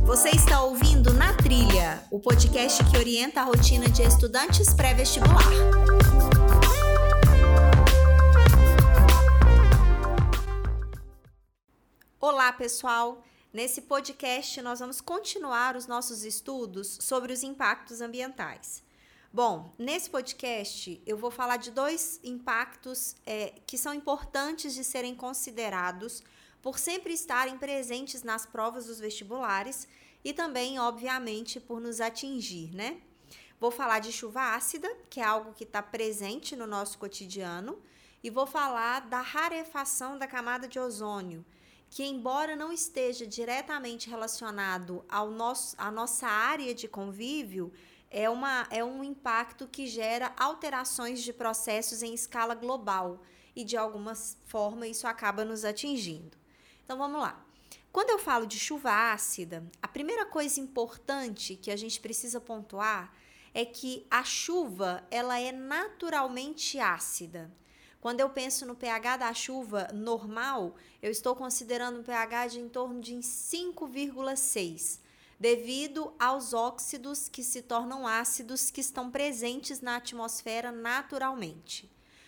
Você está ouvindo Na Trilha, o podcast que orienta a rotina de estudantes pré-vestibular. Olá, pessoal! Nesse podcast, nós vamos continuar os nossos estudos sobre os impactos ambientais. Bom, nesse podcast, eu vou falar de dois impactos que são importantes de serem considerados por sempre estarem presentes nas provas dos vestibulares e também, obviamente, por nos atingir, né? Vou falar de chuva ácida, que é algo que está presente no nosso cotidiano, e vou falar da rarefação da camada de ozônio, que, embora não esteja diretamente relacionado à nossa área de convívio, é um impacto que gera alterações de processos em escala global e, de alguma forma, isso acaba nos atingindo. Então, vamos lá. Quando eu falo de chuva ácida, a primeira coisa importante que a gente precisa pontuar é que a chuva ela é naturalmente ácida. Quando eu penso no pH da chuva normal, eu estou considerando um pH de em torno de 5,6, devido aos óxidos que se tornam ácidos que estão presentes na atmosfera naturalmente.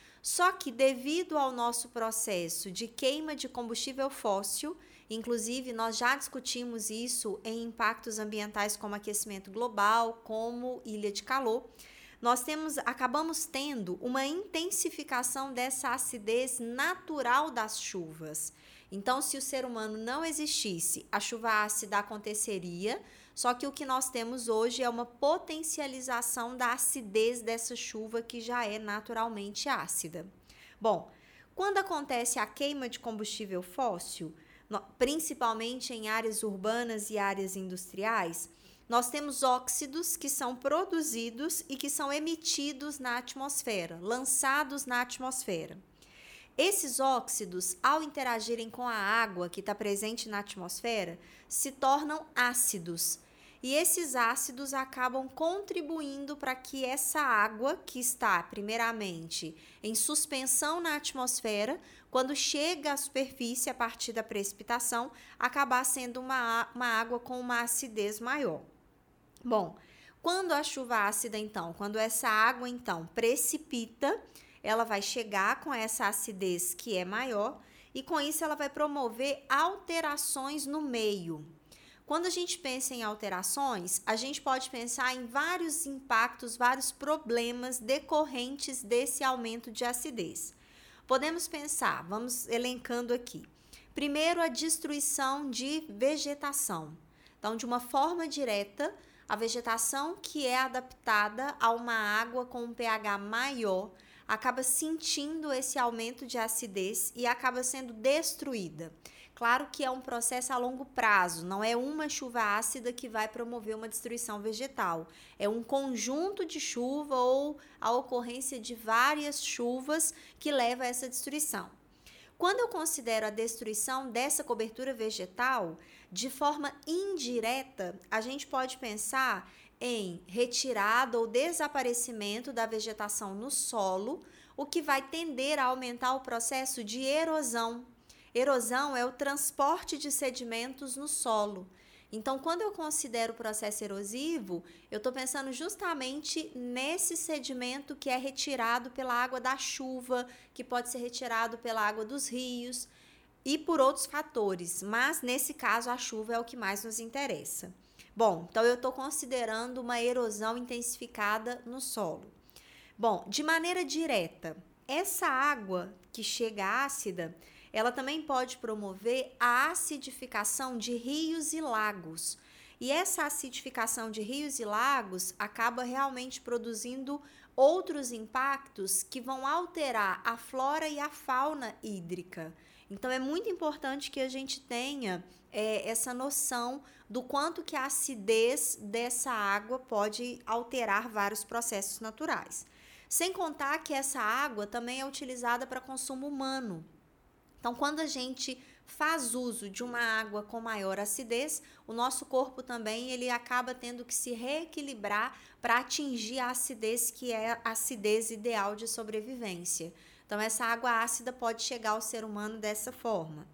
Só que devido ao nosso processo de queima de combustível fóssil, inclusive nós já discutimos isso em impactos ambientais como aquecimento global, como ilha de calor, nós acabamos tendo uma intensificação dessa acidez natural das chuvas. Então, se o ser humano não existisse, a chuva ácida aconteceria, só que o que nós temos hoje é uma potencialização da acidez dessa chuva que já é naturalmente ácida. Bom, quando acontece a queima de combustível fóssil, principalmente em áreas urbanas e áreas industriais, nós temos óxidos que são produzidos e que são emitidos na atmosfera, lançados na atmosfera. Esses óxidos, ao interagirem com a água que está presente na atmosfera, se tornam ácidos. E esses ácidos acabam contribuindo para que essa água, que está, primeiramente, em suspensão na atmosfera, quando chega à superfície a partir da precipitação, acabar sendo uma água com uma acidez maior. Bom, quando a chuva ácida, então, quando essa água, então, precipita, ela vai chegar com essa acidez que é maior e, com isso, ela vai promover alterações no meio. Quando a gente pensa em alterações, a gente pode pensar em vários impactos, vários problemas decorrentes desse aumento de acidez. Podemos pensar, vamos elencando aqui. Primeiro, a destruição de vegetação. Então, de uma forma direta, a vegetação que é adaptada a uma água com um pH maior acaba sentindo esse aumento de acidez e acaba sendo destruída. Claro que é um processo a longo prazo, não é uma chuva ácida que vai promover uma destruição vegetal. É um conjunto de chuva ou a ocorrência de várias chuvas que leva a essa destruição. Quando eu considero a destruição dessa cobertura vegetal, de forma indireta, a gente pode pensar em retirada ou desaparecimento da vegetação no solo, o que vai tender a aumentar o processo de erosão. Erosão é o transporte de sedimentos no solo. Então, quando eu considero o processo erosivo, eu estou pensando justamente nesse sedimento que é retirado pela água da chuva, que pode ser retirado pela água dos rios e por outros fatores, mas nesse caso a chuva é o que mais nos interessa. Bom, então eu estou considerando uma erosão intensificada no solo. Bom, de maneira direta, essa água que chega ácida, ela também pode promover a acidificação de rios e lagos. E essa acidificação de rios e lagos acaba realmente produzindo outros impactos que vão alterar a flora e a fauna hídrica. Então, é muito importante que a gente tenha essa noção do quanto que a acidez dessa água pode alterar vários processos naturais. Sem contar que essa água também é utilizada para consumo humano. Então, quando a gente faz uso de uma água com maior acidez, o nosso corpo também ele acaba tendo que se reequilibrar para atingir a acidez que é a acidez ideal de sobrevivência. Então, essa água ácida pode chegar ao ser humano dessa forma.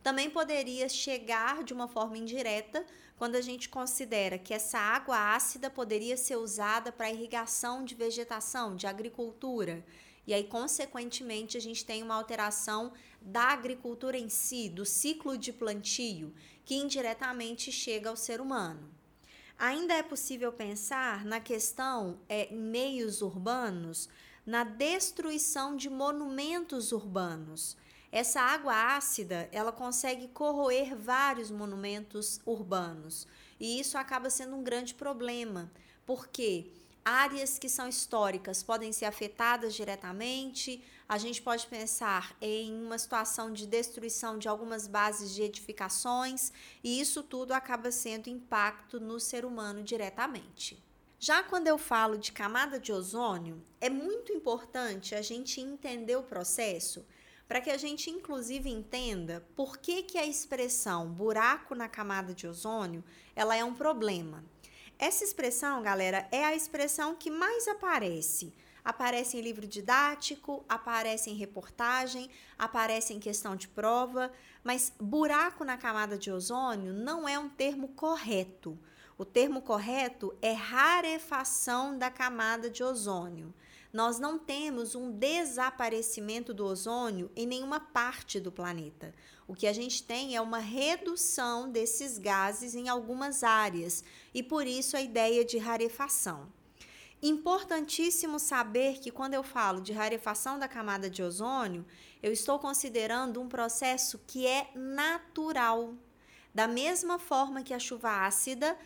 também poderia chegar de uma forma indireta quando a gente considera que essa água ácida poderia ser usada para irrigação de vegetação, de agricultura. E aí, consequentemente, a gente tem uma alteração da agricultura em si, do ciclo de plantio, que indiretamente chega ao ser humano. Ainda é possível pensar na questão em meios urbanos, na destruição de monumentos urbanos. Essa água ácida, ela consegue corroer vários monumentos urbanos, e isso acaba sendo um grande problema, porque áreas que são históricas podem ser afetadas diretamente. A gente pode pensar em uma situação de destruição de algumas bases de edificações, e isso tudo acaba sendo impacto no ser humano diretamente. Já quando eu falo de camada de ozônio, é muito importante a gente entender o processo para que a gente, inclusive, entenda por que a expressão buraco na camada de ozônio ela é um problema. Essa expressão, galera, é a expressão que mais aparece. Aparece em livro didático, aparece em reportagem, aparece em questão de prova, mas buraco na camada de ozônio não é um termo correto. O termo correto é rarefação da camada de ozônio. Nós não temos um desaparecimento do ozônio em nenhuma parte do planeta. O que a gente tem é uma redução desses gases em algumas áreas, e por isso a ideia de rarefação. Importantíssimo saber que quando eu falo de rarefação da camada de ozônio, eu estou considerando um processo que é natural. Da mesma forma que a chuva ácida,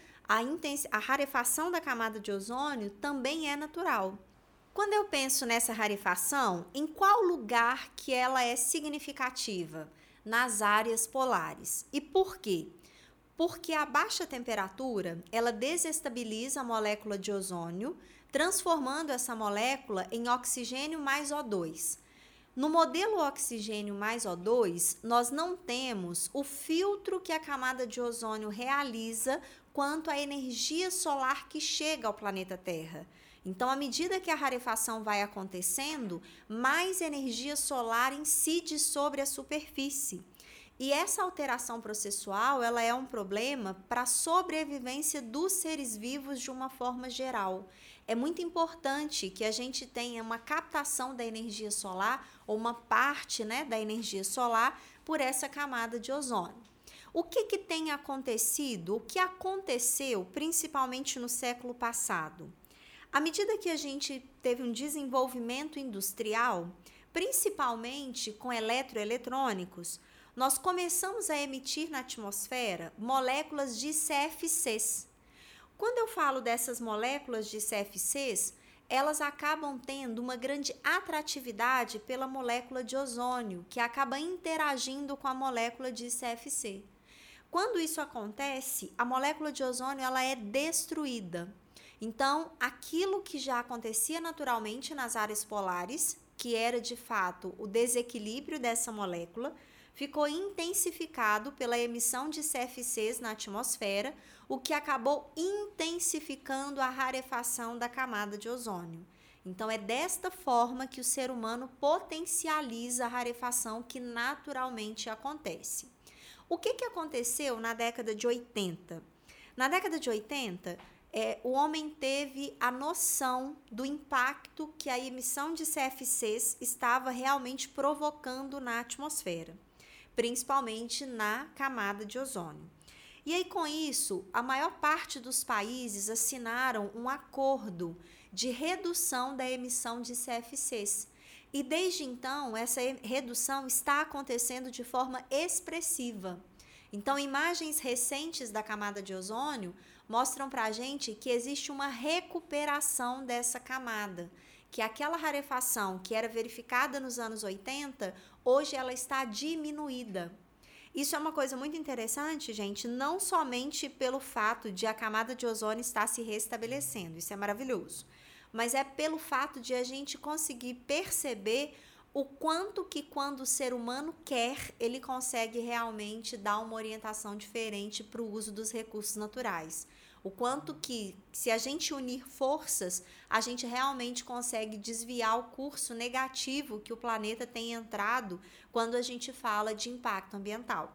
a rarefação da camada de ozônio também é natural. Quando eu penso nessa rarefação, em qual lugar que ela é significativa? Nas áreas polares. E por quê? Porque a baixa temperatura, ela desestabiliza a molécula de ozônio, transformando essa molécula em oxigênio mais O2. No modelo oxigênio mais O2, nós não temos o filtro que a camada de ozônio realiza quanto à energia solar que chega ao planeta Terra. Então, à medida que a rarefação vai acontecendo, mais energia solar incide sobre a superfície. E essa alteração processual, ela é um problema para a sobrevivência dos seres vivos de uma forma geral. É muito importante que a gente tenha uma captação da energia solar, ou uma parte, da energia solar, por essa camada de ozônio. O que tem acontecido? O que aconteceu, principalmente no século passado? À medida que a gente teve um desenvolvimento industrial, principalmente com eletroeletrônicos, nós começamos a emitir na atmosfera moléculas de CFCs. Quando eu falo dessas moléculas de CFCs, elas acabam tendo uma grande atratividade pela molécula de ozônio, que acaba interagindo com a molécula de CFC. Quando isso acontece, a molécula de ozônio ela é destruída. Então, aquilo que já acontecia naturalmente nas áreas polares, que era de fato o desequilíbrio dessa molécula, ficou intensificado pela emissão de CFCs na atmosfera, o que acabou intensificando a rarefação da camada de ozônio. Então, é desta forma que o ser humano potencializa a rarefação que naturalmente acontece. O que aconteceu na década de 80? Na década de 80, o homem teve a noção do impacto que a emissão de CFCs estava realmente provocando na atmosfera, principalmente na camada de ozônio. E aí, com isso, a maior parte dos países assinaram um acordo de redução da emissão de CFCs. E desde então, essa redução está acontecendo de forma expressiva. Então, imagens recentes da camada de ozônio mostram para a gente que existe uma recuperação dessa camada, que aquela rarefação que era verificada nos anos 80, hoje ela está diminuída. Isso é uma coisa muito interessante, gente, não somente pelo fato de a camada de ozônio estar se restabelecendo, isso é maravilhoso, mas é pelo fato de a gente conseguir perceber o quanto que quando o ser humano quer, ele consegue realmente dar uma orientação diferente para o uso dos recursos naturais. O quanto que, se a gente unir forças, a gente realmente consegue desviar o curso negativo que o planeta tem entrado quando a gente fala de impacto ambiental.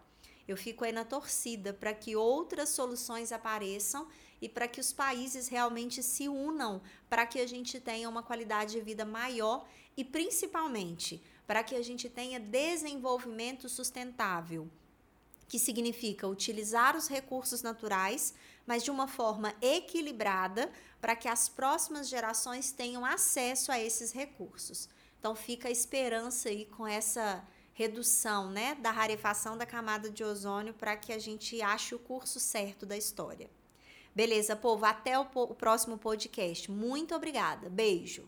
Eu fico aí na torcida para que outras soluções apareçam e para que os países realmente se unam para que a gente tenha uma qualidade de vida maior e, principalmente, para que a gente tenha desenvolvimento sustentável, que significa utilizar os recursos naturais, mas de uma forma equilibrada, para que as próximas gerações tenham acesso a esses recursos. Então, fica a esperança aí com essa redução, né, da rarefação da camada de ozônio para que a gente ache o curso certo da história. Beleza, povo? Até o próximo podcast. Muito obrigada. Beijo.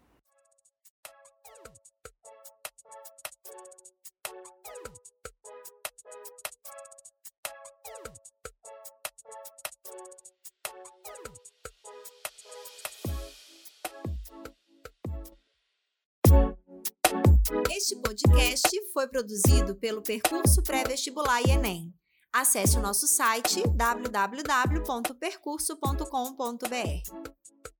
Este podcast foi produzido pelo Percurso Pré-Vestibular e Enem. Acesse o nosso site www.percurso.com.br.